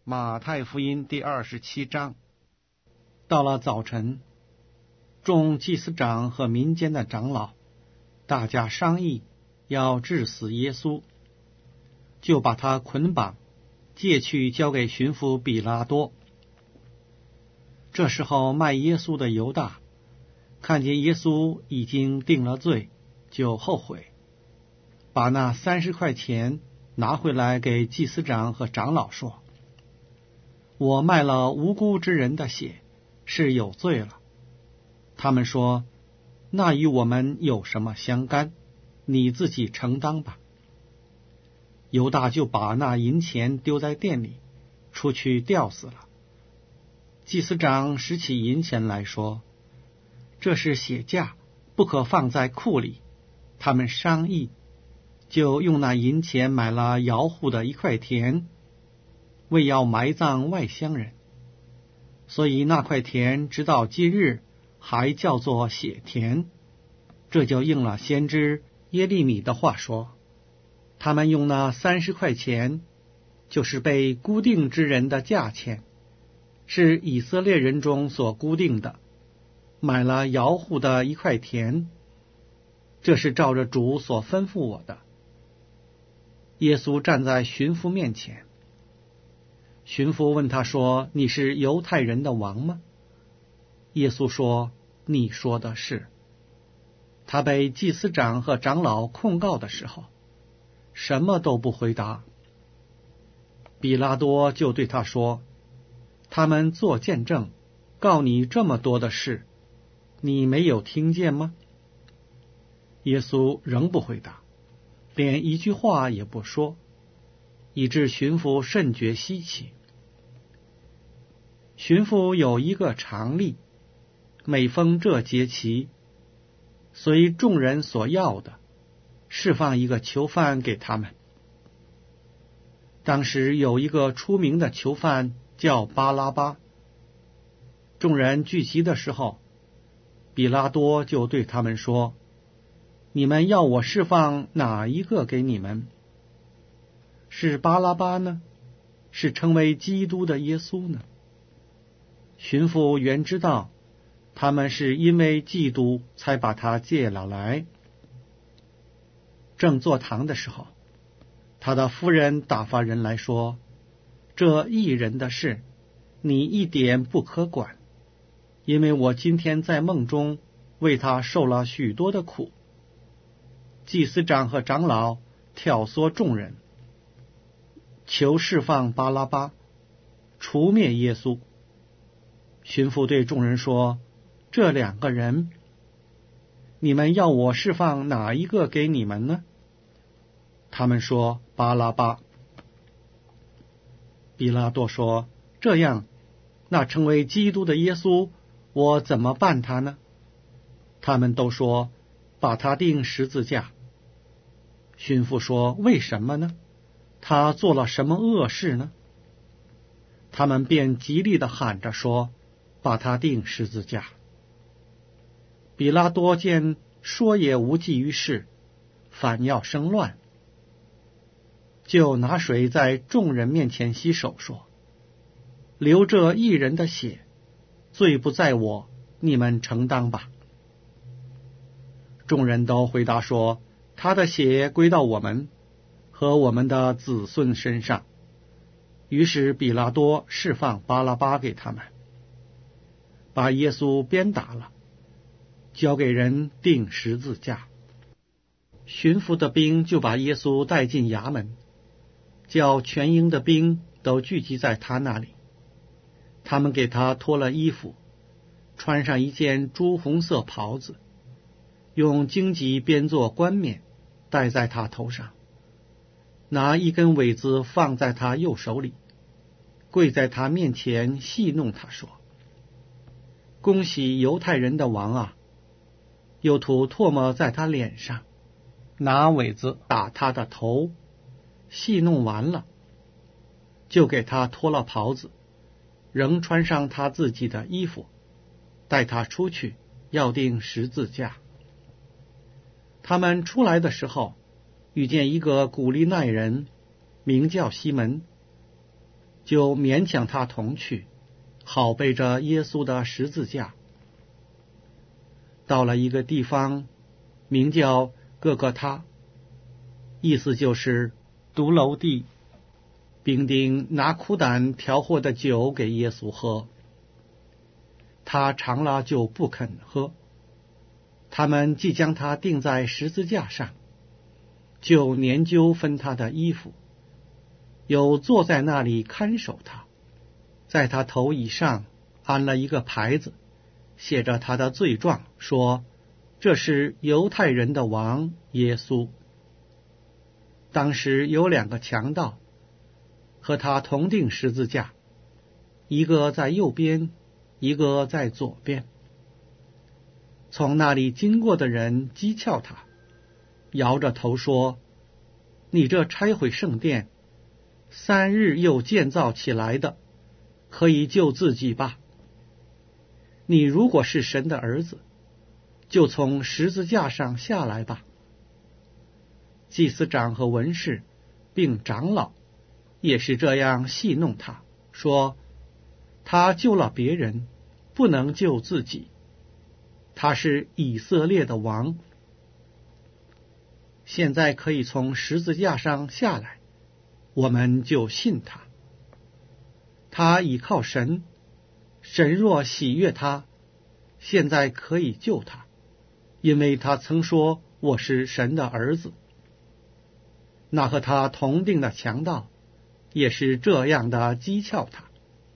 马太福音第27章。 到了早晨，众祭司长和民间的长老大家商议要治死耶稣，就把他捆绑，借去交给巡抚比拉多。这时候卖耶稣的犹大看见耶稣已经定了罪，就后悔，把那30块钱拿回来给祭司长和长老说：我卖了无辜之人的血，是有罪了。他们说：那与我们有什么相干？你自己承当吧。犹大就把那银钱丢在店里，出去吊死了。祭司长拾起银钱来说：这是血价，不可放在库里。他们商议，就用那银钱买了窑户的1块田，为要埋葬外乡人，所以那块田直到今日还叫做血田。这就应了先知耶利米的话说：他们用那30块钱，就是被固定之人的价钱，是以色列人中所固定的，买了窑户的1块田。这是照着主所吩咐我的。耶稣站在巡抚面前，巡抚问他说：你是犹太人的王吗？耶稣说：你说的是。他被祭司长和长老控告的时候，什么都不回答。比拉多就对他说：他们做见证，告你这么多的事，你没有听见吗？耶稣仍不回答，连一句话也不说，以致巡抚甚觉稀奇。巡抚有一个常例，每逢这节期，随众人所要的，释放一个囚犯给他们。当时有一个出名的囚犯叫巴拉巴。众人聚集的时候，比拉多就对他们说：你们要我释放哪一个给你们？是巴拉巴呢？是称为基督的耶稣呢？巡抚原知道他们是因为嫉妒才把他借了来。正坐堂的时候，他的夫人打发人来说：这异人的事，你一点不可管，因为我今天在梦中为他受了许多的苦。祭司长和长老挑唆众人，求释放巴拉巴，除灭耶稣。巡抚对众人说：这2个人，你们要我释放哪一个给你们呢？他们说：巴拉巴。比拉多说：这样，那称为基督的耶稣，我怎么办他呢？他们都说：把他钉十字架。巡抚说：为什么呢？他做了什么恶事呢？他们便极力地喊着说：把他钉十字架。比拉多见说也无济于事，反要生乱，就拿水在众人面前洗手，说：流这一人的血，罪不在我，你们承当吧。众人都回答说：他的血归到我们和我们的子孙身上。于是比拉多释放巴拉巴给他们，把耶稣鞭打了，交给人钉十字架。巡抚的兵就把耶稣带进衙门，叫全营的兵都聚集在他那里。他们给他脱了衣服，穿上一件朱红色袍子，用荆棘编作冠冕戴在他头上，拿一根苇子放在他右手里，跪在他面前戏弄他说：恭喜犹太人的王啊！又吐唾沫在他脸上，拿苇子打他的头。戏弄完了，就给他脱了袍子，仍穿上他自己的衣服，带他出去，要钉十字架。他们出来的时候，遇见一个古利奈人，名叫西门， 就勉强他同去，好背着耶稣的十字架。到了一个地方，名叫各各他，意思就是独楼地，兵丁拿苦胆调和的酒给耶稣喝，他尝了就不肯喝。他们既将他钉在十字架上，就研究分他的衣服，又坐在那里看守他，在他头以上安了一个牌子，写着他的罪状，说这是犹太人的王耶稣。当时有2个强盗和他同钉十字架，一个在右边，一个在左边。从那里经过的人讥诮他，摇着头说，你这拆毁圣殿3日又建造起来的，可以救自己吧？你如果是神的儿子，就从十字架上下来吧。祭司长和文士并长老也是这样戏弄他，说他救了别人，不能救自己，他是以色列的王，现在可以从十字架上下来，我们就信他。他倚靠神，神若喜悦他，现在可以救他，因为他曾说我是神的儿子。那和他同定的强盗也是这样的讥诮他。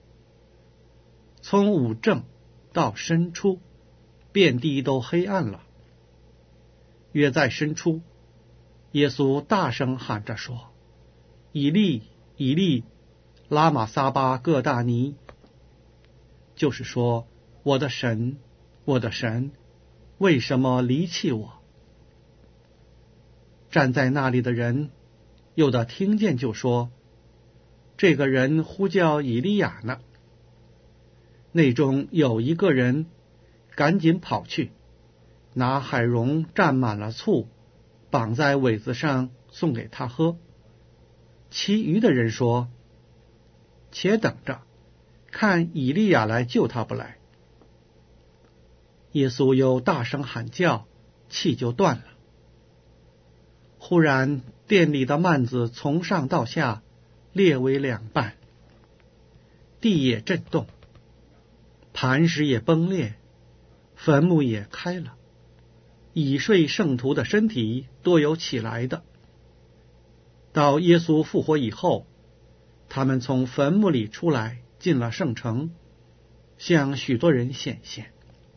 从午正到申初，遍地都黑暗了。约在申初，耶稣大声喊着说，以利以利拉玛撒巴各大尼，就是说，我的神，我的神，为什么离弃我？站在那里的人有的听见就说，这个人呼叫以利亚呢。内中有一个人赶紧跑去，拿海蓉蘸满了醋，绑在苇子上送给他喝。其余的人说，且等着，看以利亚来救他不来。耶稣又大声喊叫，气就断了。忽然殿里的幔子从上到下裂为2半，地也震动，磐石也崩裂，坟墓也开了，已睡圣徒的身体多有起来的。到耶稣复活以后，他们从坟墓里出来，进了圣城，向许多人显现。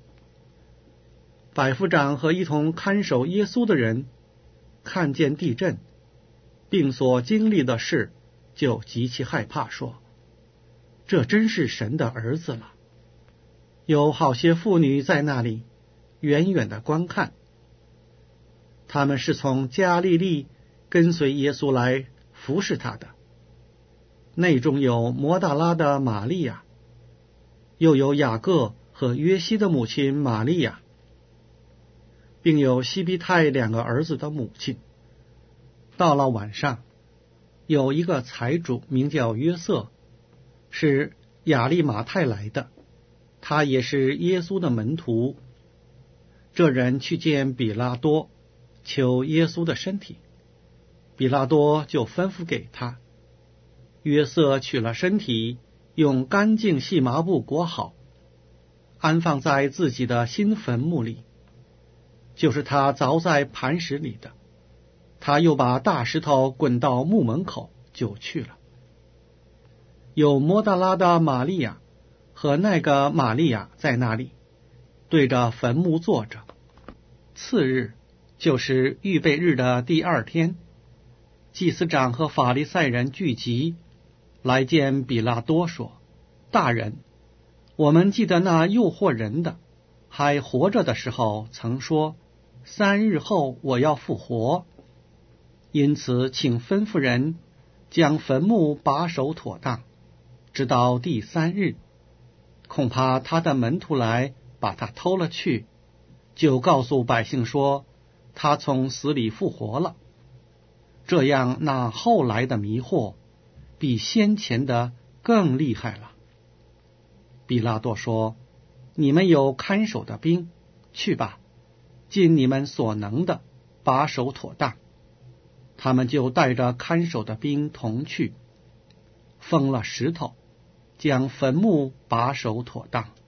百夫长和一同看守耶稣的人看见地震并所经历的事，就极其害怕，说这真是神的儿子了。有好些妇女在那里远远的观看，他们是从加利利跟随耶稣来服侍他的，内中有摩大拉的玛利亚，又有雅各和约西的母亲玛利亚，并有西庇太2个儿子的母亲。到了晚上，有一个财主名叫约瑟，是亚利马太来的，他也是耶稣的门徒。这人去见比拉多，求耶稣的身体，比拉多就吩咐给他。约瑟取了身体，用干净细麻布裹好，安放在自己的新坟墓里，就是他凿在磐石里的。他又把大石头滚到墓门口，就去了。有摩大拉的玛利亚和那个玛利亚在那里，对着坟墓坐着。次日，就是预备日的第2天，祭司长和法利赛人聚集，来见比拉多，说，大人，我们记得那诱惑人的还活着的时候曾说，3日后我要复活，因此请吩咐人将坟墓把守妥当，直到第3日，恐怕他的门徒来把他偷了去，就告诉百姓说他从死里复活了。这样那后来的迷惑比先前的更厉害了。比拉多说：你们有看守的兵，去吧，尽你们所能的把守妥当。他们就带着看守的兵同去，封了石头，将坟墓把守妥当。